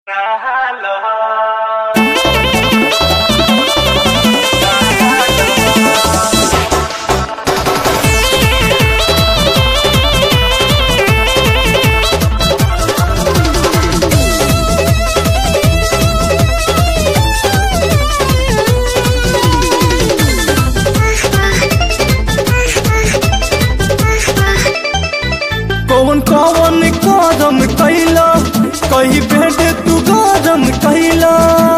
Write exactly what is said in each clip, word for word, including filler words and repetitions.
कौन कौन कदम कैला कही भेद तू गरम कैला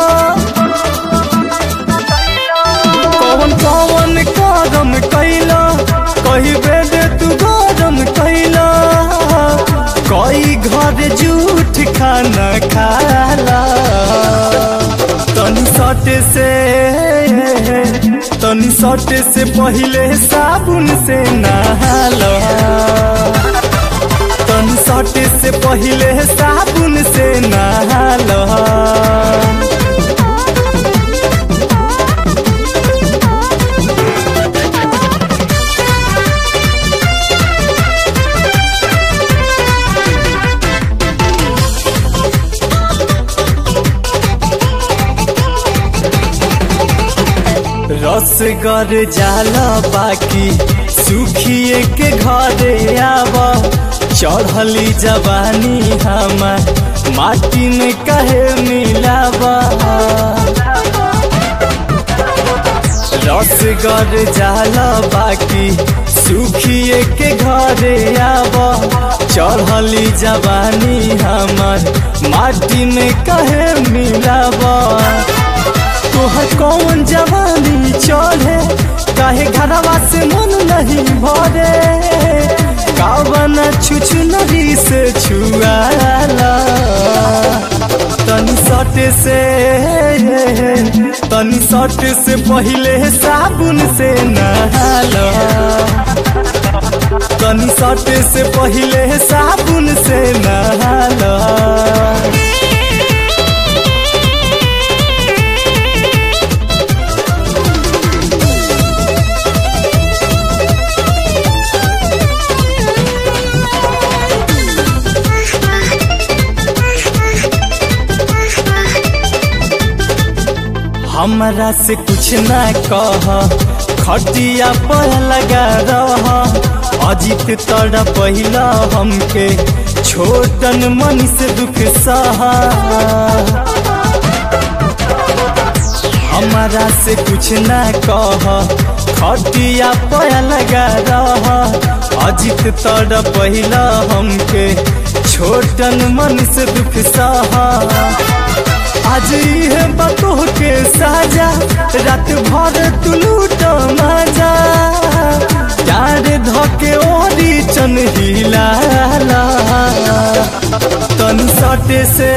कौन कौन कदम कैला कही भेद तू गरम कैला कई घर झूठ खाना खाला तनी सट से तनी सट से पहले साबुन से नहाला तनी सट से पहले साबुन से नहाला रसगर जाला बाकी सुखिए के घरे आवा चढ़ली जवानी हमार माटी में कहे मिलावा रसगर जाला बाकी सुखिए के घरे आवा चढ़ली जवानी हमार माटी में कहे मिलावा तोहर कौन जवानी चढ़े काहे घरवा से मन नहीं भरे कावना छुछु नदी से छुआला तनी सट से तनी सट से पहले साबुन से नहाला तनी सट से पहले साबुन से नहाला हमरा से कुछ ना कह खटिया पर लगा रह अजित तोड़ा पहिला हमके छोटन मन से दुख सहा हमरा से कुछ ना कह खटिया पर लगा रह अजित तोड़ा पहिला हमके छोटन मन से दुख सहा आज ये बातों के साजा रात भर तू लूट मजा यार धके ओरी चन हिलाला तनी सट से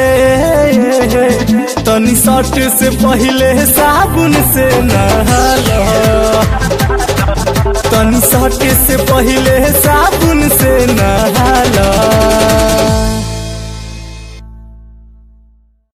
तनी सट से पहले साबुन से नहाला तनी सट से पहले साबुन से नहाला